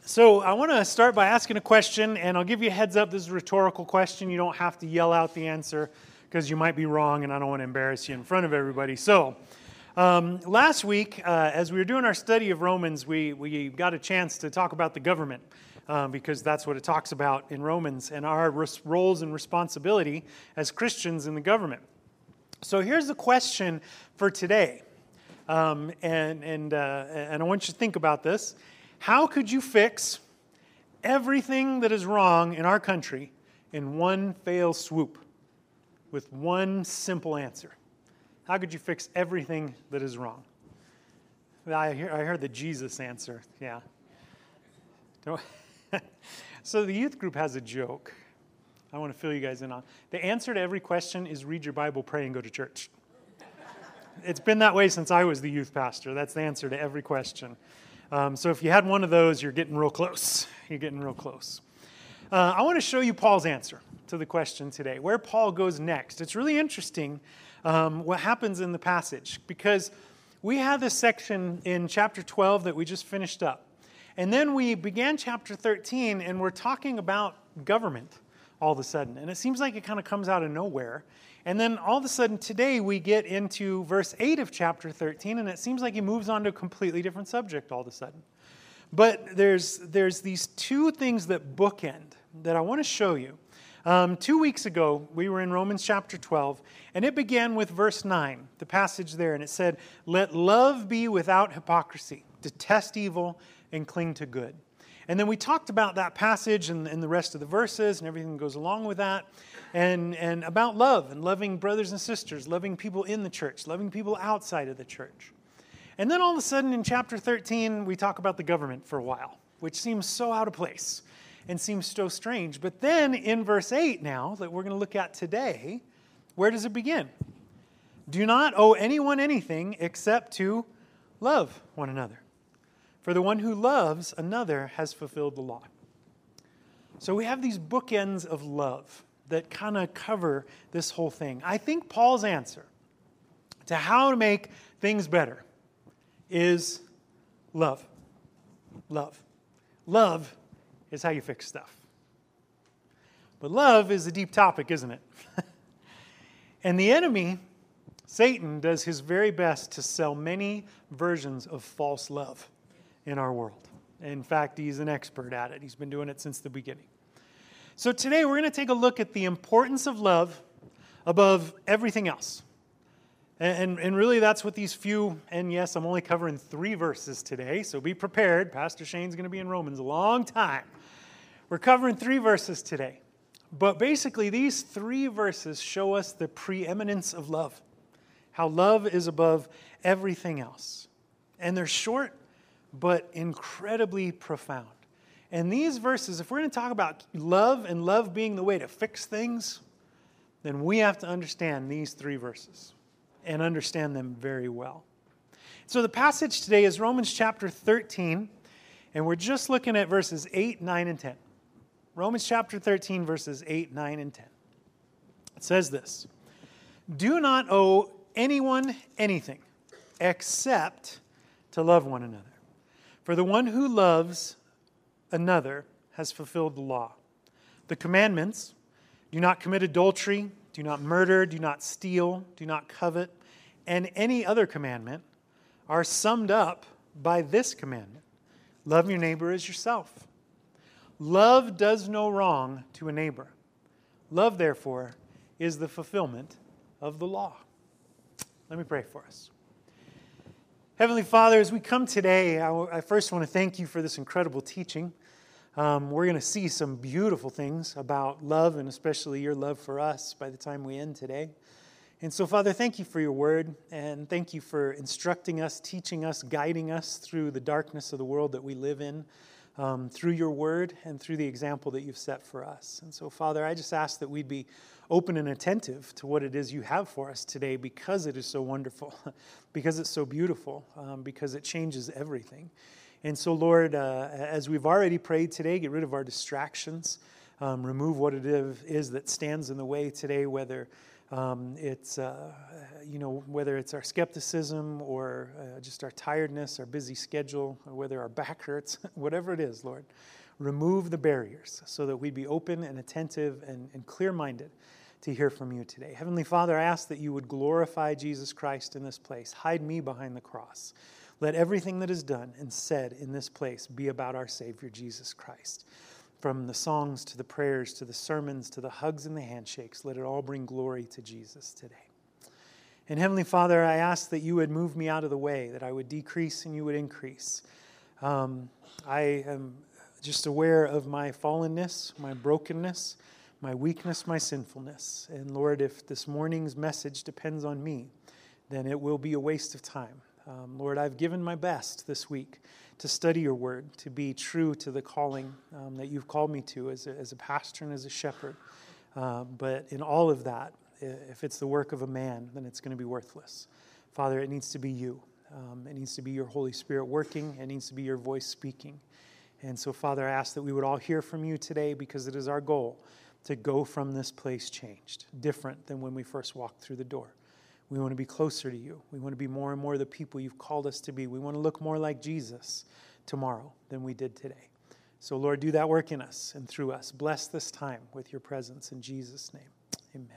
So I want to start by asking a question, and I'll give you a heads up. This is a rhetorical question. You don't have to yell out the answer because you might be wrong, and I don't want to embarrass you in front of everybody. So last week, as we were doing our study of Romans, we got a chance to talk about the government because that's what it talks about in Romans and our roles and responsibility as Christians in the government. So here's the question for today, and I want you to think about this. How could you fix everything that is wrong in our country in one fell swoop with one simple answer? How could you fix everything that is wrong? I heard the Jesus answer, yeah. So the youth group has a joke I want to fill you guys in on. The answer to every question is read your Bible, pray, and go to church. It's been that way since I was the youth pastor. That's the answer to every question. So if you had one of those, you're getting real close. You're getting real close. I want to show you Paul's answer to the question today, where Paul goes next. It's really interesting what happens in the passage, because we had this section in chapter 12 that we just finished up. And then we began chapter 13, and we're talking about government all of a sudden. And it seems like it kind of comes out of nowhere. And then all of a sudden today we get into verse 8 of chapter 13, and it seems like he moves on to a completely different subject all of a sudden. But there's these two things that bookend that I want to show you. 2 weeks ago, we were in Romans chapter 12, and it began with verse 9, the passage there, and it said, "Let love be without hypocrisy, detest evil, and cling to good." And then we talked about that passage and the rest of the verses and everything that goes along with that, and about love and loving brothers and sisters, loving people in the church, loving people outside of the church. And then all of a sudden in chapter 13, we talk about the government for a while, which seems so out of place and seems so strange. But then in verse 8 now, that we're going to look at today, where does it begin? Do not owe anyone anything except to love one another. For the one who loves another has fulfilled the law. So we have these bookends of love that kind of cover this whole thing. I think Paul's answer to how to make things better is love. Love. Love is how you fix stuff. But love is a deep topic, isn't it? And the enemy, Satan, does his very best to sell many versions of false love in our world. In fact, he's an expert at it. He's been doing it since the beginning. So today we're going to take a look at the importance of love above everything else. And really that's what these few, and yes, I'm only covering 3 verses today, so be prepared. Pastor Shane's going to be in Romans a long time. We're covering 3 verses today. But basically these 3 verses show us the preeminence of love. How love is above everything else. And they're short, but incredibly profound. And these verses, if we're going to talk about love and love being the way to fix things, then we have to understand these 3 verses and understand them very well. So the passage today is Romans chapter 13, and we're just looking at verses 8, 9, and 10. Romans chapter 13, verses 8, 9, and 10. It says this: "Do not owe anyone anything except to love one another. For the one who loves another has fulfilled the law. The commandments: do not commit adultery, do not murder, do not steal, do not covet, and any other commandment are summed up by this commandment: love your neighbor as yourself. Love does no wrong to a neighbor. Love, therefore, is the fulfillment of the law." Let me pray for us. Heavenly Father, as we come today, I first want to thank you for this incredible teaching. We're going to see some beautiful things about love, and especially your love for us by the time we end today. And so, Father, thank you for your word, and thank you for instructing us, teaching us, guiding us through the darkness of the world that we live in, through your word and through the example that you've set for us. And so, Father, I just ask that we'd be open and attentive to what it is you have for us today, because it is so wonderful, because it's so beautiful, because it changes everything. And so, Lord, as we've already prayed today, get rid of our distractions, remove what it is that stands in the way today, whether It's, whether it's our skepticism or just our tiredness, our busy schedule, or whether our back hurts, whatever it is, Lord, remove the barriers so that we'd be open and attentive and clear-minded to hear from you today. Heavenly Father, I ask that you would glorify Jesus Christ in this place. Hide me behind the cross. Let everything that is done and said in this place be about our Savior, Jesus Christ. From the songs to the prayers to the sermons to the hugs and the handshakes, let it all bring glory to Jesus today. And Heavenly Father, I ask that you would move me out of the way, that I would decrease and you would increase. I am just aware of my fallenness, my brokenness, my weakness, my sinfulness. And Lord, if this morning's message depends on me, then it will be a waste of time. Lord, I've given my best this week to study your word, to be true to the calling that you've called me to as a pastor and as a shepherd. But in all of that, if it's the work of a man, then it's going to be worthless. Father, it needs to be you. It needs to be your Holy Spirit working. It needs to be your voice speaking. And so, Father, I ask that we would all hear from you today, because it is our goal to go from this place changed, different than when we first walked through the door. We want to be closer to you. We want to be more and more the people you've called us to be. We want to look more like Jesus tomorrow than we did today. So, Lord, do that work in us and through us. Bless this time with your presence in Jesus' name. Amen.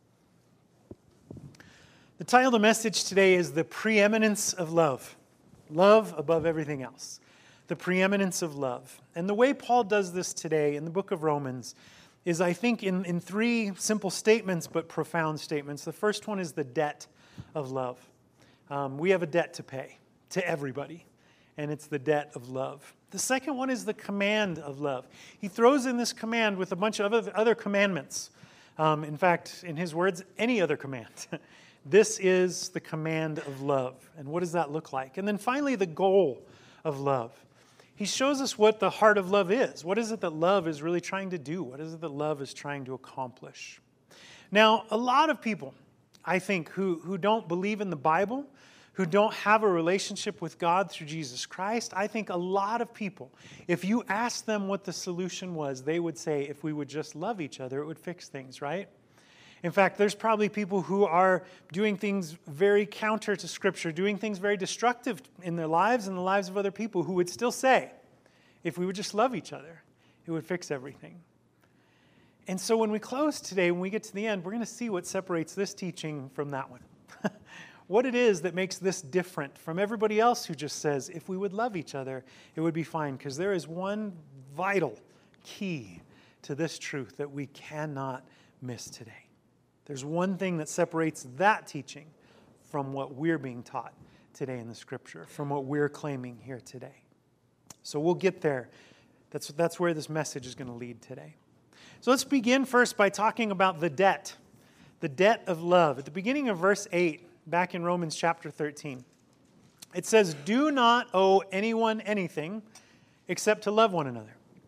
The title of the message today is The Preeminence of Love. Love above everything else. The preeminence of love. And the way Paul does this today in the book of Romans is, I think, in three simple statements, but profound statements. The first one is the debt of love. We have a debt to pay to everybody, and it's the debt of love. The second one is the command of love. He throws in this command with a bunch of other commandments. In fact, in his words, any other command. This is the command of love. And what does that look like? And then finally, the goal of love. He shows us what the heart of love is. What is it that love is really trying to do? What is it that love is trying to accomplish? Now, a lot of people, I think, who don't believe in the Bible, who don't have a relationship with God through Jesus Christ, I think a lot of people, if you ask them what the solution was, they would say, if we would just love each other, it would fix things, right? In fact, there's probably people who are doing things very counter to Scripture, doing things very destructive in their lives and the lives of other people, who would still say, if we would just love each other, it would fix everything. And so when we close today, when we get to the end, we're going to see what separates this teaching from that one. What it is that makes this different from everybody else who just says, if we would love each other, it would be fine. Because there is one vital key to this truth that we cannot miss today. There's one thing that separates that teaching from what we're being taught today in the Scripture, from what we're claiming here today. So we'll get there. That's where this message is going to lead today. So let's begin first by talking about the debt of love. At the beginning of verse 8, back in Romans chapter 13, it says, "Do not owe anyone anything except to love one another."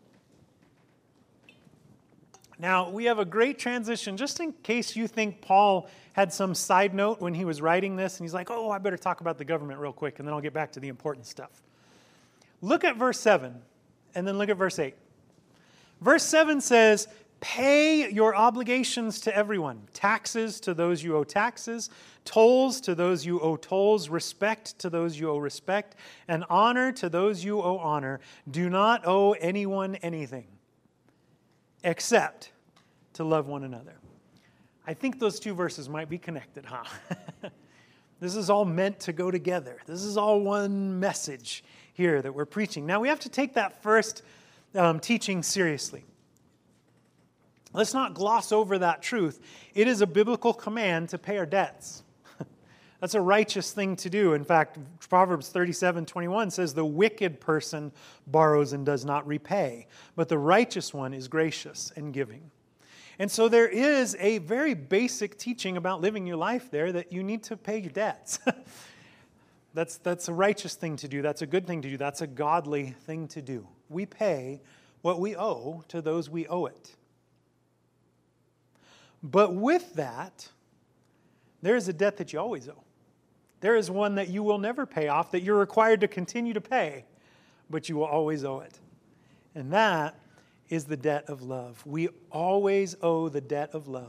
Now, we have a great transition, just in case you think Paul had some side note when he was writing this, and he's like, I better talk about the government real quick, and then I'll get back to the important stuff. Look at verse 7, and then look at verse 8. Verse 7 says, "Pay your obligations to everyone, taxes to those you owe taxes, tolls to those you owe tolls, respect to those you owe respect, and honor to those you owe honor. Do not owe anyone anything except to love one another." I think those two verses might be connected, huh? This is all meant to go together. This is all one message here that we're preaching. Now, we have to take that first teaching seriously. Let's not gloss over that truth. It is a biblical command to pay our debts. That's a righteous thing to do. In fact, Proverbs 37:21 says, "The wicked person borrows and does not repay, but the righteous one is gracious and giving." And so there is a very basic teaching about living your life there, that you need to pay your debts. That's a righteous thing to do. That's a good thing to do. That's a godly thing to do. We pay what we owe to those we owe it. But with that, there is a debt that you always owe. There is one that you will never pay off, that you're required to continue to pay, but you will always owe it. And that is the debt of love. We always owe the debt of love to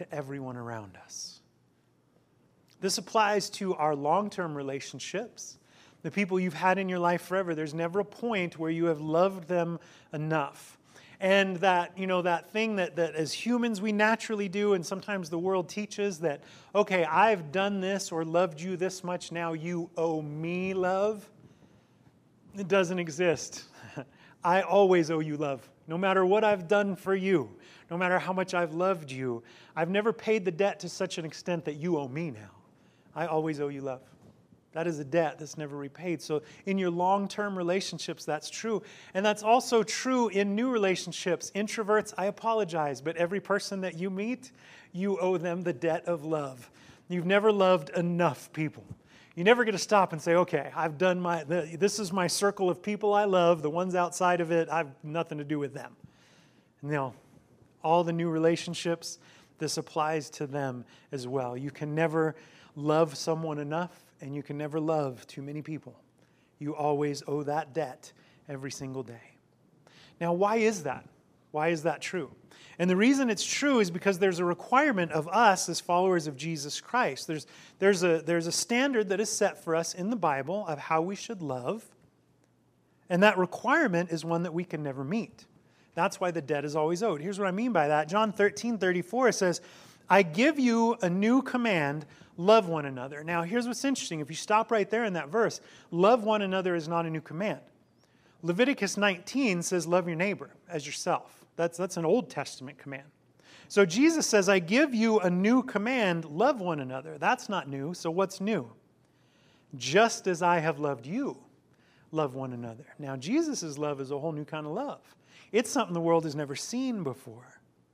to everyone around us. This applies to our long-term relationships, the people you've had in your life forever. There's never a point where you have loved them enough. And that, that thing that as humans we naturally do, and sometimes the world teaches that, okay, I've done this or loved you this much, now you owe me love. It doesn't exist. I always owe you love. No matter what I've done for you, no matter how much I've loved you, I've never paid the debt to such an extent that you owe me now. I always owe you love. That is a debt that's never repaid. So in your long-term relationships, that's true. And that's also true in new relationships. Introverts, I apologize, but every person that you meet, you owe them the debt of love. You've never loved enough people. You never get to stop and say, okay, I've done this is my circle of people I love. The ones outside of it, I've nothing to do with them. No, all the new relationships, this applies to them as well. You can never love someone enough, and you can never love too many people. You always owe that debt every single day. Now, why is that? Why is that true? And the reason it's true is because there's a requirement of us as followers of Jesus Christ. There's a standard that is set for us in the Bible of how we should love, and that requirement is one that we can never meet. That's why the debt is always owed. Here's what I mean by that. John 13:34 says, I give you a new command, love one another. Now, here's what's interesting. If you stop right there in that verse, love one another is not a new command. Leviticus 19 says, love your neighbor as yourself. That's an Old Testament command. So Jesus says, I give you a new command, love one another. That's not new. So what's new? Just as I have loved you, love one another. Now, Jesus' love is a whole new kind of love. It's something the world has never seen before.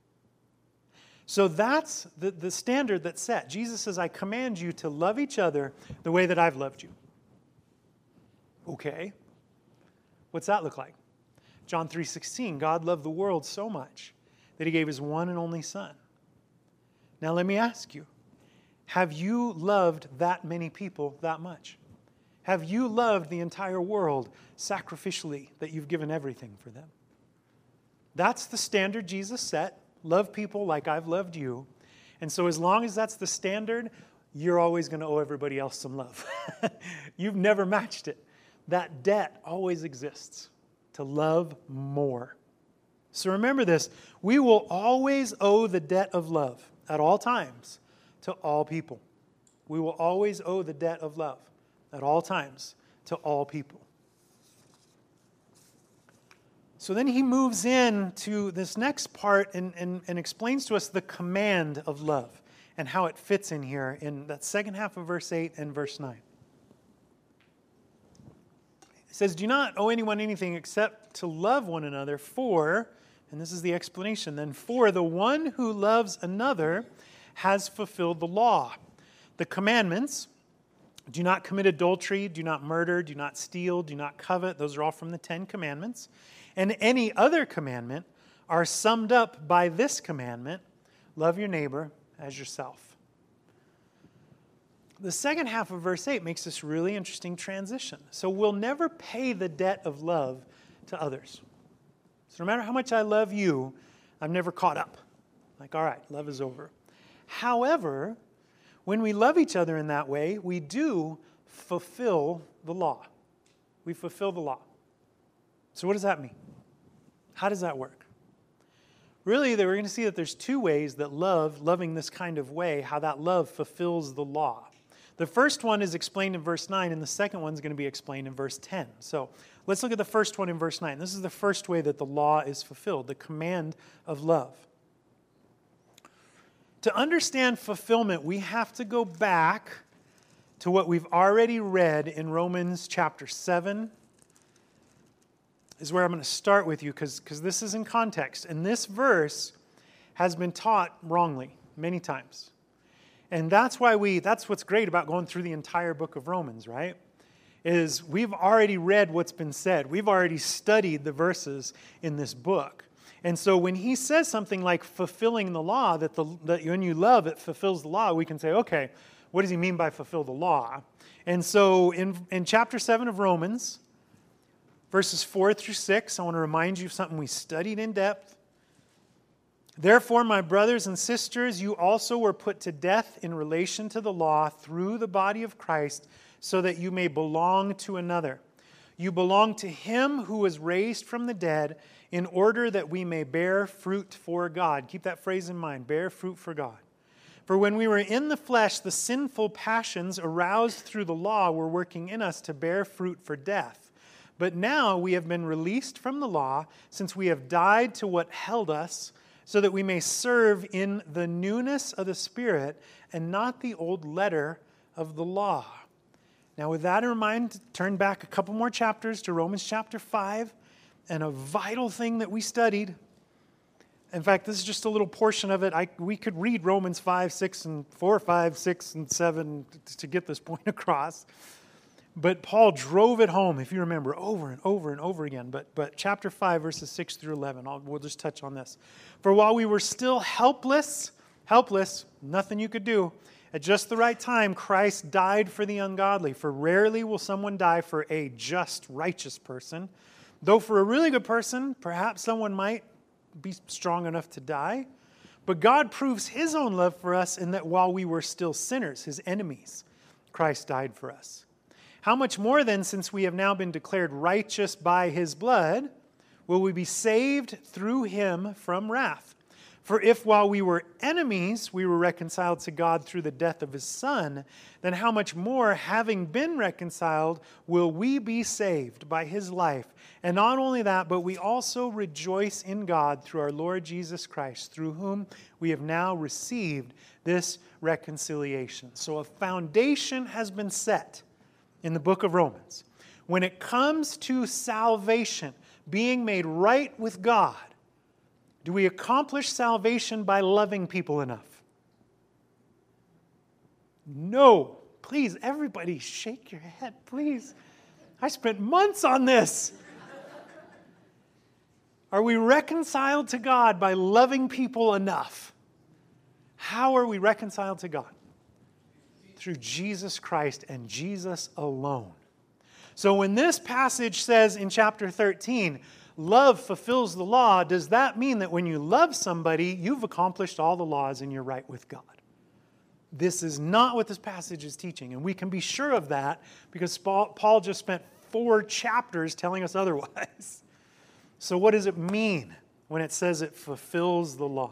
So that's the standard that's set. Jesus says, I command you to love each other the way that I've loved you. Okay. What's that look like? John 3:16, God loved the world so much that he gave his one and only Son. Now let me ask you, have you loved that many people that much? Have you loved the entire world sacrificially, that you've given everything for them? That's the standard Jesus set. Love people like I've loved you. And so as long as that's the standard, you're always going to owe everybody else some love. You've never matched it. That debt always exists, to love more. So remember this, we will always owe the debt of love at all times to all people. We will always owe the debt of love at all times to all people. So then he moves into this next part and explains to us the command of love and how it fits in here in that second half of verse 8 and verse 9. It says, do not owe anyone anything except to love one another for, and this is the explanation then, for the one who loves another has fulfilled the law. The commandments, do not commit adultery, do not murder, do not steal, do not covet, those are all from the 10 Commandments. And any other commandment are summed up by this commandment, love your neighbor as yourself. The second half of verse 8 makes this really interesting transition. So we'll never pay the debt of love to others. So no matter how much I love you, I'm never caught up. Like, all right, love is over. However, when we love each other in that way, we do fulfill the law. We fulfill the law. So what does that mean? How does that work? Really, we're going to see that there's two ways that loving this kind of way, how that love fulfills the law. The first one is explained in verse 9, and the second one is going to be explained in verse 10. So let's look at the first one in verse 9. This is the first way that the law is fulfilled, the command of love. To understand fulfillment, we have to go back to what we've already read in Romans chapter 7. Is where I'm going to start with you because this is in context. And this verse has been taught wrongly many times. And that's what's great about going through the entire book of Romans, right? Is we've already read what's been said. We've already studied the verses in this book. And so when he says something like fulfilling the law, that when you love, it fulfills the law, we can say, okay, what does he mean by fulfill the law? And so in chapter 7 of Romans, verses 4 through 6, I want to remind you of something we studied in depth. Therefore, my brothers and sisters, you also were put to death in relation to the law through the body of Christ, so that you may belong to another. You belong to him who was raised from the dead, in order that we may bear fruit for God. Keep that phrase in mind, bear fruit for God. For when we were in the flesh, the sinful passions aroused through the law were working in us to bear fruit for death. But now we have been released from the law, since we have died to what held us, so that we may serve in the newness of the Spirit and not the old letter of the law. Now, with that in mind, turn back a couple more chapters to Romans chapter 5, and a vital thing that we studied. In fact, this is just a little portion of it. We could read Romans 5, 6, and 4, 5, 6, and 7 to get this point across. But Paul drove it home, if you remember, over and over and over again. But chapter 5, verses 6 through 11, we'll just touch on this. For while we were still helpless, nothing you could do, at just the right time, Christ died for the ungodly. For rarely will someone die for a just, righteous person. Though for a really good person, perhaps someone might be strong enough to die. But God proves his own love for us in that while we were still sinners, his enemies, Christ died for us. How much more then, since we have now been declared righteous by his blood, will we be saved through him from wrath? For if while we were enemies, we were reconciled to God through the death of his Son, then how much more, having been reconciled, will we be saved by his life? And not only that, but we also rejoice in God through our Lord Jesus Christ, through whom we have now received this reconciliation. So a foundation has been set in the book of Romans. When it comes to salvation, being made right with God, do we accomplish salvation by loving people enough? No. Please, everybody, shake your head, please. I spent months on this. Are we reconciled to God by loving people enough? How are we reconciled to God? Through Jesus Christ and Jesus alone. So when this passage says in chapter 13, love fulfills the law, does that mean that when you love somebody, you've accomplished all the laws and you're right with God? This is not what this passage is teaching, and we can be sure of that because Paul just spent 4 chapters telling us otherwise. So what does it mean when it says it fulfills the law?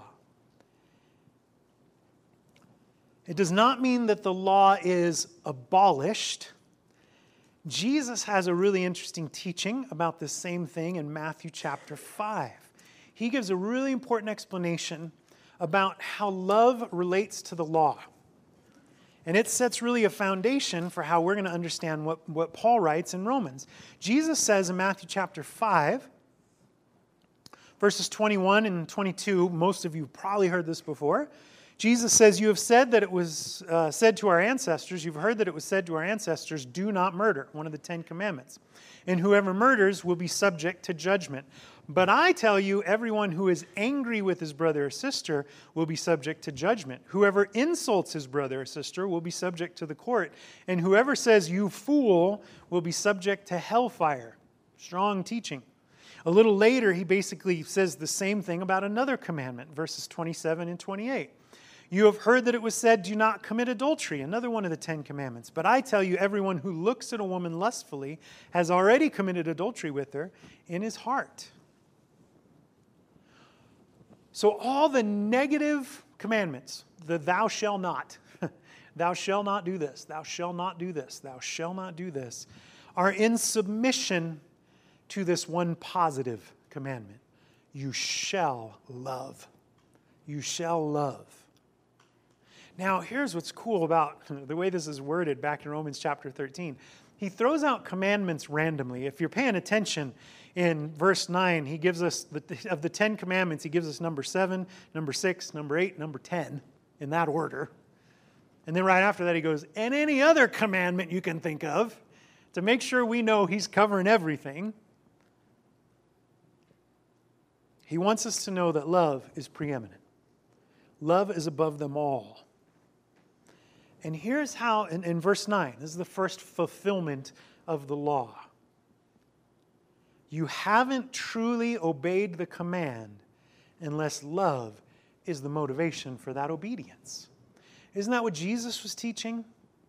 It does not mean that the law is abolished. Jesus has a really interesting teaching about this same thing in Matthew chapter 5. He gives a really important explanation about how love relates to the law. And it sets really a foundation for how we're going to understand what Paul writes in Romans. Jesus says in Matthew chapter 5, verses 21 and 22, most of you have probably heard this before. Jesus says, you have said that it was said to our ancestors, you've heard that it was said to our ancestors, do not murder, one of the 10 commandments. And whoever murders will be subject to judgment. But I tell you, everyone who is angry with his brother or sister will be subject to judgment. Whoever insults his brother or sister will be subject to the court. And whoever says, you fool, will be subject to hellfire. Strong teaching. A little later, he basically says the same thing about another commandment, verses 27 and 28. You have heard that it was said, do not commit adultery, another one of the 10 commandments. But I tell you, everyone who looks at a woman lustfully has already committed adultery with her in his heart. So all the negative commandments, the thou shalt not, thou shalt not do this, thou shalt not do this, thou shalt not do this, are in submission to this one positive commandment. You shall love. You shall love. Now, here's what's cool about the way this is worded back in Romans chapter 13. He throws out commandments randomly. If you're paying attention, in verse 9, he gives us, of the 10 commandments, he gives us number 7, number 6, number 8, number 10, in that order. And then right after that, he goes, and any other commandment you can think of, to make sure we know he's covering everything. He wants us to know that love is preeminent. Love is above them all. And here's how, in verse 9, this is the first fulfillment of the law. You haven't truly obeyed the command unless love is the motivation for that obedience. Isn't that what Jesus was teaching?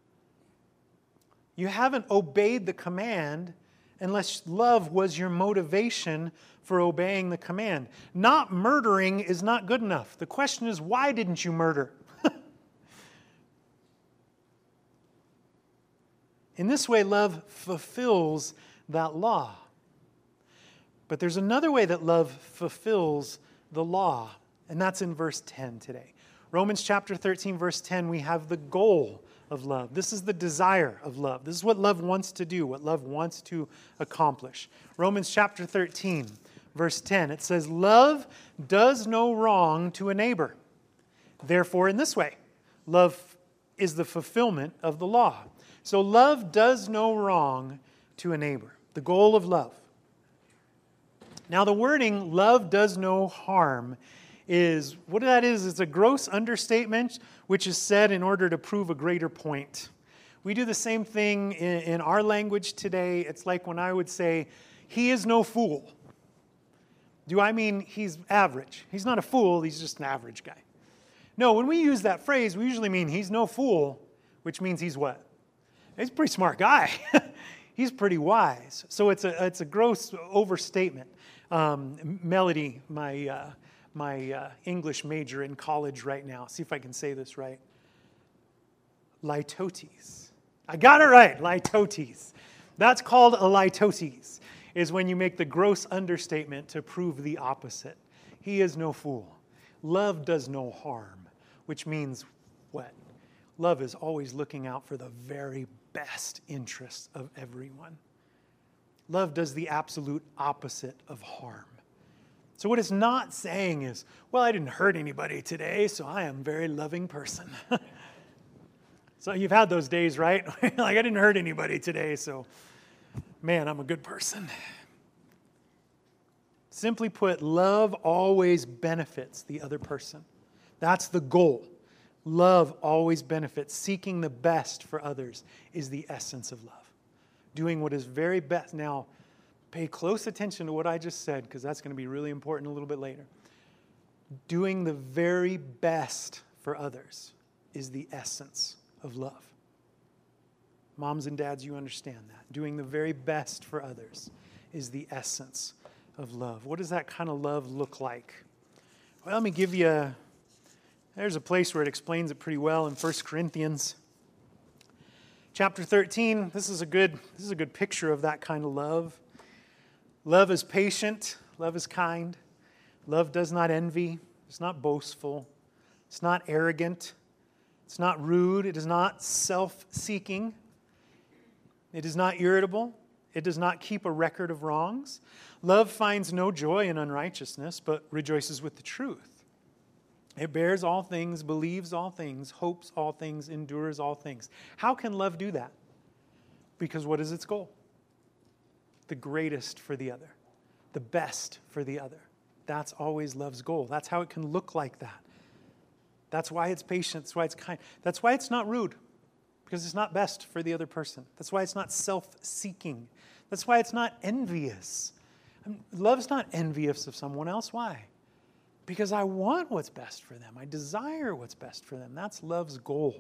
You haven't obeyed the command unless love was your motivation for obeying the command. Not murdering is not good enough. The question is, why didn't you murder? In this way, love fulfills that law. But there's another way that love fulfills the law, and that's in verse 10 today. Romans chapter 13, verse 10, we have the goal of love. This is the desire of love. This is what love wants to do, what love wants to accomplish. Romans chapter 13, verse 10, it says, love does no wrong to a neighbor. Therefore, in this way, love is the fulfillment of the law. So love does no wrong to a neighbor. The goal of love. Now the wording, love does no harm, is, what that is, it's a gross understatement which is said in order to prove a greater point. We do the same thing in our language today. It's like when I would say, he is no fool. Do I mean he's average? He's not a fool, he's just an average guy. No, when we use that phrase, we usually mean he's no fool, which means he's what? He's a pretty smart guy. He's pretty wise. So it's a gross overstatement. Melody, my English major in college right now. See if I can say this right. Litotes. I got it right. Litotes. That's called a litotes, is when you make the gross understatement to prove the opposite. He is no fool. Love does no harm, which means what? Love is always looking out for the very best interests of everyone. Love does the absolute opposite of harm. So what it's not saying is, well, I didn't hurt anybody today, so I am a very loving person. So you've had those days, right? Like, I didn't hurt anybody today, so man, I'm a good person. Simply put, love always benefits the other person. That's the goal. Love always benefits. Seeking the best for others is the essence of love. Doing what is very best. Now, pay close attention to what I just said, because that's going to be really important a little bit later. Doing the very best for others is the essence of love. Moms and dads, you understand that. Doing the very best for others is the essence of love. What does that kind of love look like? Well, let me give you there's a place where it explains it pretty well in 1 Corinthians. Chapter 13, this is a good picture of that kind of love. Love is patient, love is kind. Love does not envy, it's not boastful, it's not arrogant, it's not rude, it is not self-seeking, it is not irritable, it does not keep a record of wrongs. Love finds no joy in unrighteousness, but rejoices with the truth. It bears all things, believes all things, hopes all things, endures all things. How can love do that? Because what is its goal? The greatest for the other. The best for the other. That's always love's goal. That's how it can look like that. That's why it's patient. That's why it's kind. That's why it's not rude. Because it's not best for the other person. That's why it's not self-seeking. That's why it's not envious. Love's not envious of someone else. Why? Because I want what's best for them. I desire what's best for them. That's love's goal.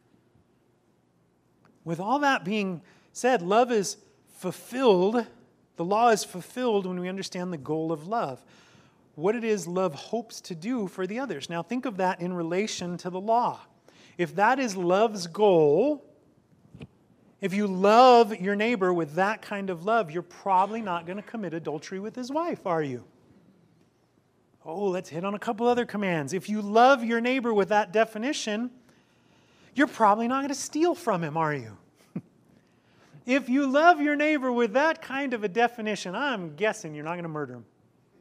With all that being said, love is fulfilled. The law is fulfilled when we understand the goal of love. What it is love hopes to do for the others. Now think of that in relation to the law. If that is love's goal, if you love your neighbor with that kind of love, you're probably not going to commit adultery with his wife, are you? Oh, let's hit on a couple other commands. If you love your neighbor with that definition, you're probably not going to steal from him, are you? If you love your neighbor with that kind of a definition, I'm guessing you're not going to murder him.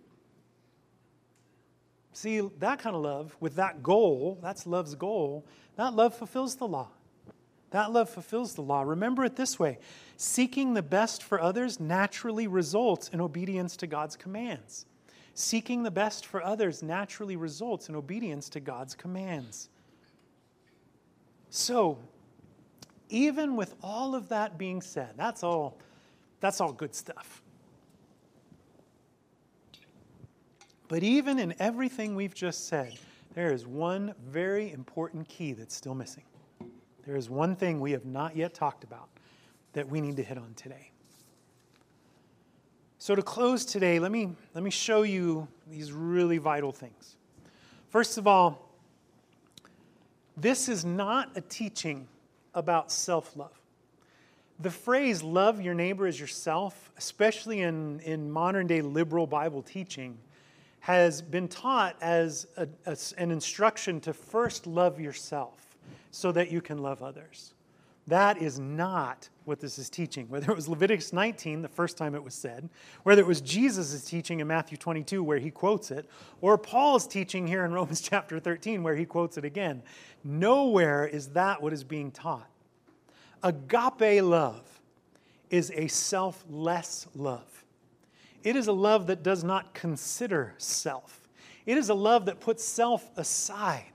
See, that kind of love, with that goal, that's love's goal, that love fulfills the law. That love fulfills the law. Remember it this way. Seeking the best for others naturally results in obedience to God's commands. Seeking the best for others naturally results in obedience to God's commands. So, even with all of that being said, that's all good stuff. But even in everything we've just said, there is one very important key that's still missing. There is one thing we have not yet talked about that we need to hit on today. So to close today, let me show you these really vital things. First of all, this is not a teaching about self-love. The phrase, love your neighbor as yourself, especially in modern-day liberal Bible teaching, has been taught as an instruction to first love yourself so that you can love others. That is not what this is teaching. Whether it was Leviticus 19, the first time it was said, whether it was Jesus' teaching in Matthew 22 where he quotes it, or Paul's teaching here in Romans chapter 13 where he quotes it again, nowhere is that what is being taught. Agape love is a selfless love. It is a love that does not consider self. It is a love that puts self aside.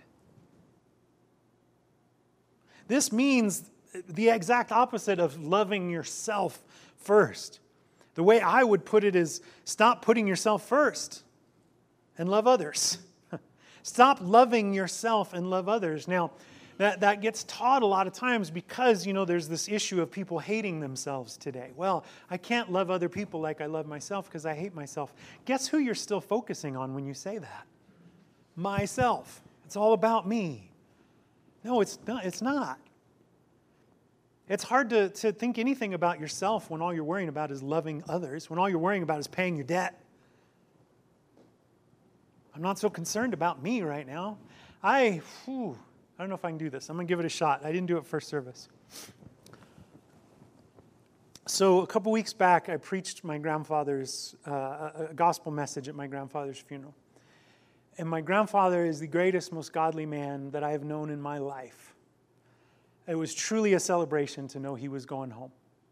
This means the exact opposite of loving yourself first. The way I would put it is stop putting yourself first and love others. Stop loving yourself and love others. Now, that gets taught a lot of times because, there's this issue of people hating themselves today. Well, I can't love other people like I love myself because I hate myself. Guess who you're still focusing on when you say that? Myself. It's all about me. No, it's not. It's hard to think anything about yourself when all you're worrying about is loving others, when all you're worrying about is paying your debt. I'm not so concerned about me right now. I don't know if I can do this. I'm going to give it a shot. I didn't do it first service. So a couple weeks back, I preached my grandfather's, a gospel message at my grandfather's funeral. And my grandfather is the greatest, most godly man that I have known in my life. It was truly a celebration to know he was going home.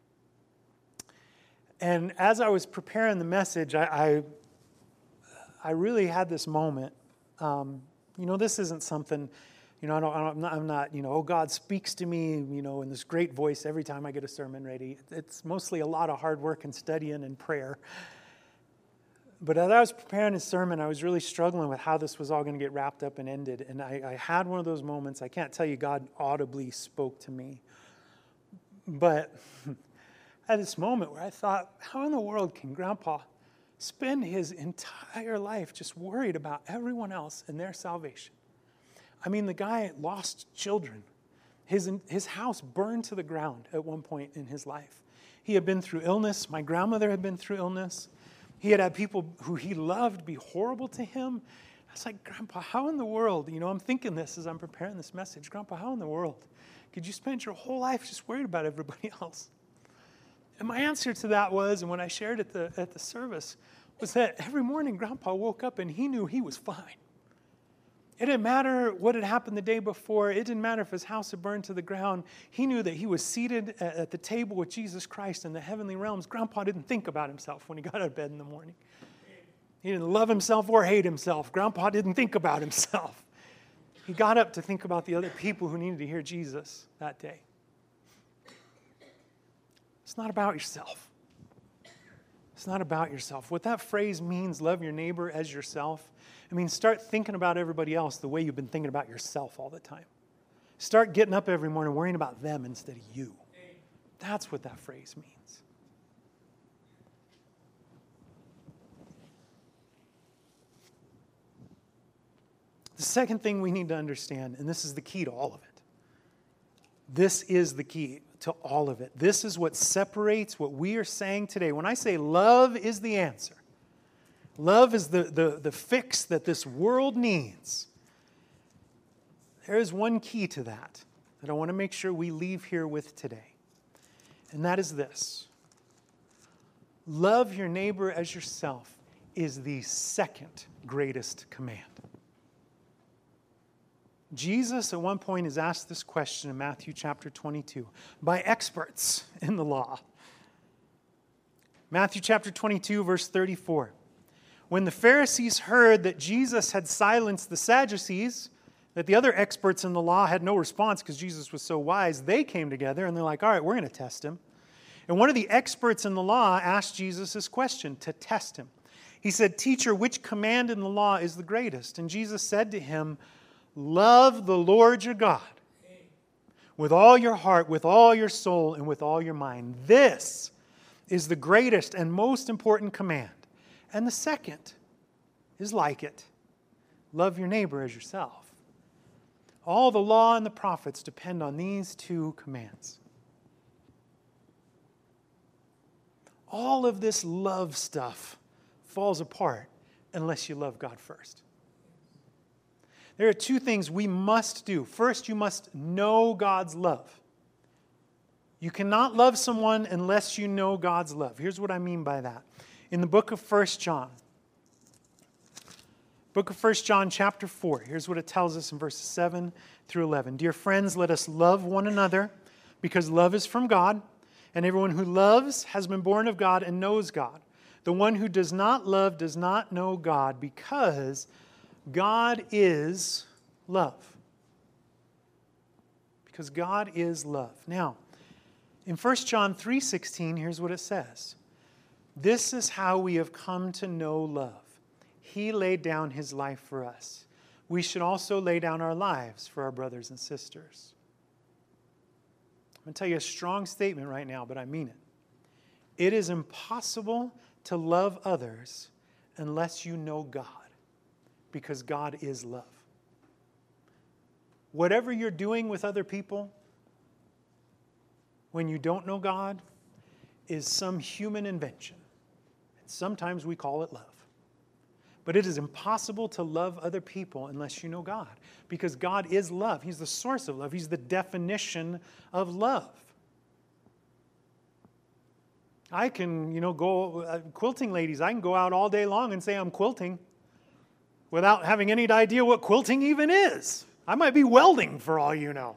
And as I was preparing the message, I really had this moment. This isn't something, I'm not, oh, God speaks to me, in this great voice every time I get a sermon ready. It's mostly a lot of hard work and studying and prayer. But as I was preparing his sermon, I was really struggling with how this was all going to get wrapped up and ended. And I had one of those moments. I can't tell you God audibly spoke to me. But I had this moment where I thought, how in the world can Grandpa spend his entire life just worried about everyone else and their salvation? I mean, the guy lost children. His house burned to the ground at one point in his life. He had been through illness. My grandmother had been through illness. He had people who he loved be horrible to him. I was like, Grandpa, how in the world, I'm thinking this as I'm preparing this message. Grandpa, how in the world could you spend your whole life just worried about everybody else? And my answer to that was, and when I shared at the service, was that every morning Grandpa woke up and he knew he was fine. It didn't matter what had happened the day before. It didn't matter if his house had burned to the ground. He knew that he was seated at the table with Jesus Christ in the heavenly realms. Grandpa didn't think about himself when he got out of bed in the morning. He didn't love himself or hate himself. Grandpa didn't think about himself. He got up to think about the other people who needed to hear Jesus that day. It's not about yourself. It's not about yourself. What that phrase means, love your neighbor as yourself, start thinking about everybody else the way you've been thinking about yourself all the time. Start getting up every morning worrying about them instead of you. That's what that phrase means. The second thing we need to understand, and this is the key to all of it. This is the key to all of it. This is what separates what we are saying today. When I say love is the answer, love is the fix that this world needs. There is one key to that I want to make sure we leave here with today. And that is this. Love your neighbor as yourself is the second greatest command. Jesus at one point is asked this question in Matthew chapter 22 by experts in the law. Matthew chapter 22, verse 34. When the Pharisees heard that Jesus had silenced the Sadducees, that the other experts in the law had no response because Jesus was so wise, they came together and they're like, all right, we're going to test him. And one of the experts in the law asked Jesus this question to test him. He said, "Teacher, which command in the law is the greatest?" And Jesus said to him, Love the Lord your God with all your heart, with all your soul, and with all your mind. This is the greatest and most important command. And the second is like it. Love your neighbor as yourself. All the law and the prophets depend on these two commands. All of this love stuff falls apart unless you love God first. There are two things we must do. First, you must know God's love. You cannot love someone unless you know God's love. Here's what I mean by that. In the book of 1 John, chapter 4, here's what it tells us in verses 7 through 11. Dear friends, let us love one another because love is from God, and everyone who loves has been born of God and knows God. The one who does not love does not know God because God is love. Because God is love. Now, in 1 John 3:16, here's what it says. This is how we have come to know love. He laid down his life for us. We should also lay down our lives for our brothers and sisters. I'm going to tell you a strong statement right now, but I mean it. It is impossible to love others unless you know God, because God is love. Whatever you're doing with other people, when you don't know God, is some human invention. And sometimes we call it love. But it is impossible to love other people unless you know God, because God is love. He's the source of love. He's the definition of love. I can, quilting ladies, I can go out all day long and say I'm quilting without having any idea what quilting even is. I might be welding for all you know.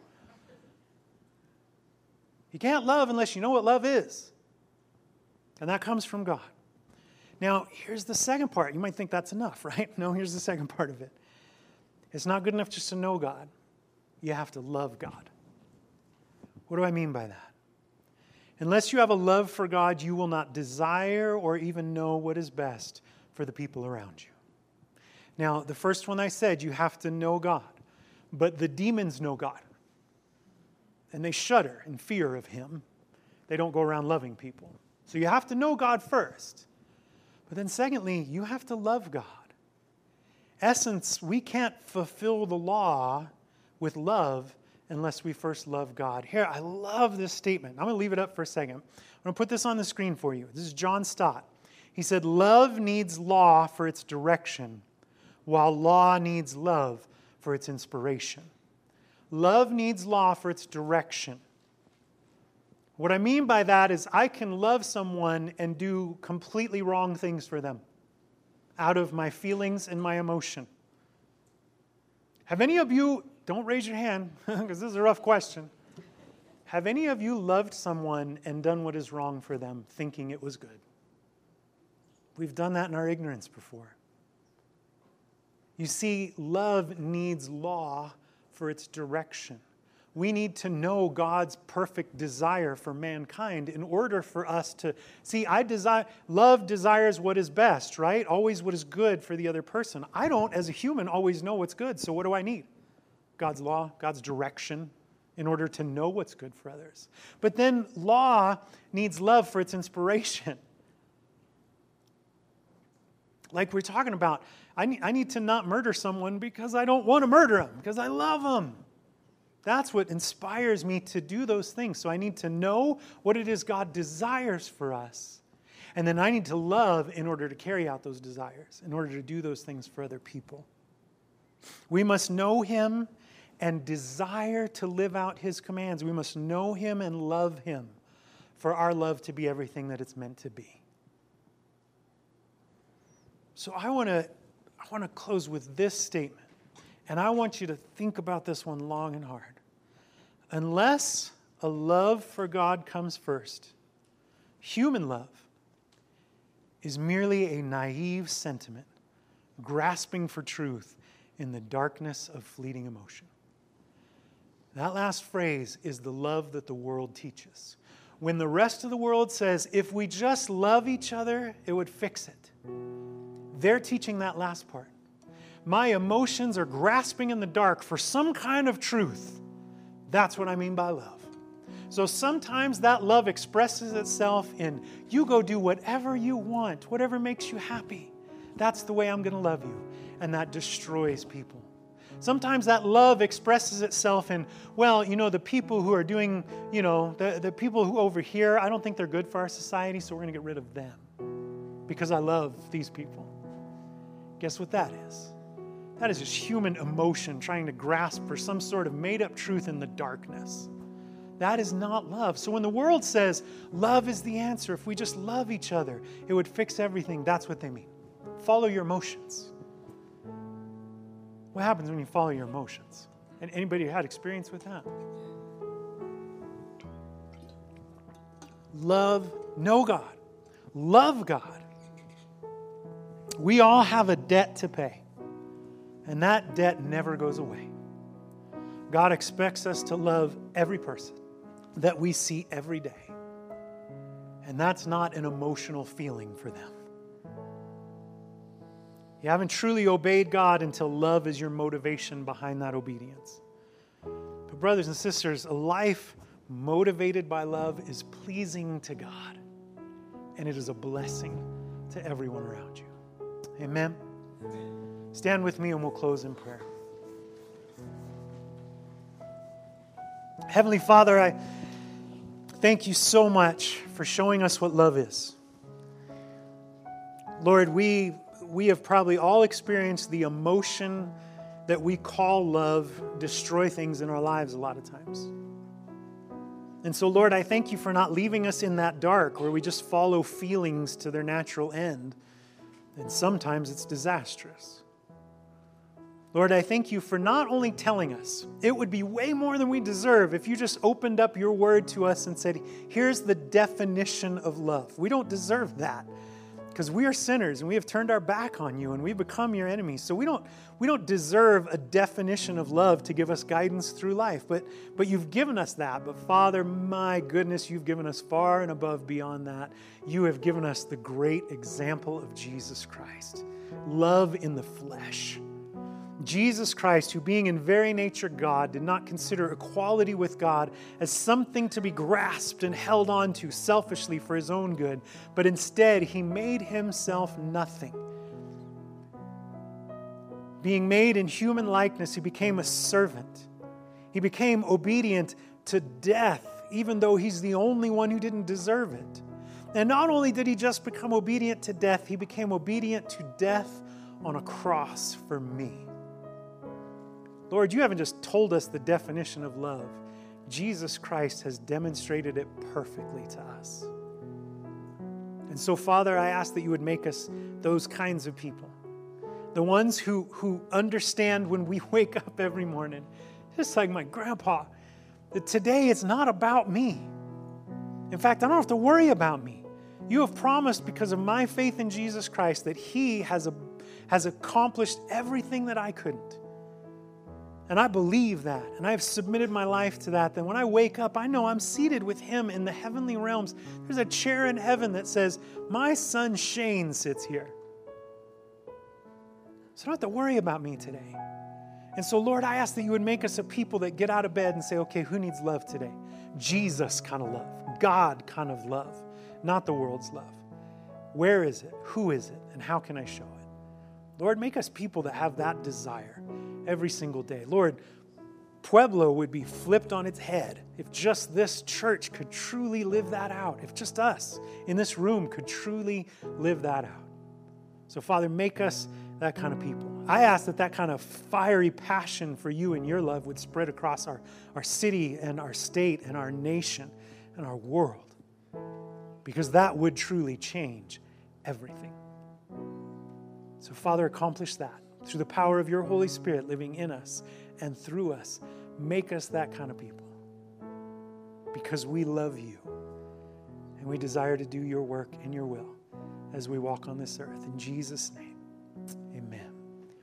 You can't love unless you know what love is. And that comes from God. Now, here's the second part. You might think that's enough, right? No, here's the second part of it. It's not good enough just to know God. You have to love God. What do I mean by that? Unless you have a love for God, you will not desire or even know what is best for the people around you. Now, the first one I said, you have to know God. But the demons know God. And they shudder in fear of him. They don't go around loving people. So you have to know God first. But then secondly, you have to love God. Essence, we can't fulfill the law with love unless we first love God. Here, I love this statement. I'm going to leave it up for a second. I'm going to put this on the screen for you. This is John Stott. He said, love needs law for its direction, while law needs love for its inspiration. Love needs law for its direction. What I mean by that is I can love someone and do completely wrong things for them out of my feelings and my emotion. Have any of you, don't raise your hand because this is a rough question. Have any of you loved someone and done what is wrong for them thinking it was good? We've done that in our ignorance before. You see, love needs law for its direction. We need to know God's perfect desire for mankind in order for us to see. Love desires what is best, right? Always what is good for the other person. I don't, as a human, always know what's good. So what do I need? God's law, God's direction, in order to know what's good for others. But then law needs love for its inspiration. Like we're talking about, I need to not murder someone because I don't want to murder them, because I love them. That's what inspires me to do those things. So I need to know what it is God desires for us. And then I need to love in order to carry out those desires, in order to do those things for other people. We must know him and desire to live out his commands. We must know him and love him for our love to be everything that it's meant to be. So I want to close with this statement. And I want you to think about this one long and hard. Unless a love for God comes first, human love is merely a naive sentiment, grasping for truth in the darkness of fleeting emotion. That last phrase is the love that the world teaches. When the rest of the world says, if we just love each other, it would fix it. They're teaching that last part. my emotions are grasping in the dark for some kind of truth, that's what I mean by love. So sometimes that love expresses itself in you go do whatever you want, whatever makes you happy. That's the way I'm going to love you. And that destroys people. Sometimes that love expresses itself in, well, the people who are doing, the people who over here, I don't think they're good for our society, so we're going to get rid of them because I love these people. Guess what that is? That is just human emotion trying to grasp for some sort of made-up truth in the darkness. That is not love. So when the world says love is the answer, if we just love each other, it would fix everything, that's what they mean. Follow your emotions. What happens when you follow your emotions? And anybody had experience with that? Know God. Love God. We all have a debt to pay. And that debt never goes away. God expects us to love every person that we see every day. And that's not an emotional feeling for them. You haven't truly obeyed God until love is your motivation behind that obedience. But brothers and sisters, a life motivated by love is pleasing to God. And it is a blessing to everyone around you. Amen? Stand with me and we'll close in prayer. Heavenly Father, I thank you so much for showing us what love is. Lord, we have probably all experienced the emotion that we call love destroy things in our lives a lot of times. And so, Lord, I thank you for not leaving us in that dark where we just follow feelings to their natural end. And sometimes it's disastrous. Lord, I thank you for not only telling us it would be way more than we deserve if you just opened up your word to us and said, here's the definition of love. We don't deserve that because we are sinners and we have turned our back on you and we've become your enemies. So we don't deserve a definition of love to give us guidance through life. But you've given us that. But Father, my goodness, you've given us far and above beyond that. You have given us the great example of Jesus Christ. Love in the flesh. Jesus Christ, who being in very nature God, did not consider equality with God as something to be grasped and held on to selfishly for his own good, but instead he made himself nothing. Being made in human likeness, he became a servant. He became obedient to death, even though he's the only one who didn't deserve it. And not only did he just become obedient to death, he became obedient to death on a cross for me. Lord, you haven't just told us the definition of love. Jesus Christ has demonstrated it perfectly to us. And so, Father, I ask that you would make us those kinds of people. The ones who understand when we wake up every morning, just like my grandpa, that today it's not about me. In fact, I don't have to worry about me. You have promised because of my faith in Jesus Christ that he has accomplished everything that I couldn't. And I believe that, and I have submitted my life to that. Then when I wake up, I know I'm seated with him in the heavenly realms. There's a chair in heaven that says, my son Shane sits here. So I don't have to worry about me today. And so, Lord, I ask that you would make us a people that get out of bed and say, okay, who needs love today? Jesus kind of love, God kind of love, not the world's love. Where is it? Who is it? And how can I show it? Lord, make us people that have that desire every single day. Lord, Pueblo would be flipped on its head if just this church could truly live that out, if just us in this room could truly live that out. So, Father, make us that kind of people. I ask that kind of fiery passion for you and your love would spread across our city and our state and our nation and our world, because that would truly change everything. So, Father, accomplish that through the power of your Holy Spirit living in us and through us. Make us that kind of people because we love you and we desire to do your work and your will as we walk on this earth. In Jesus' name, amen.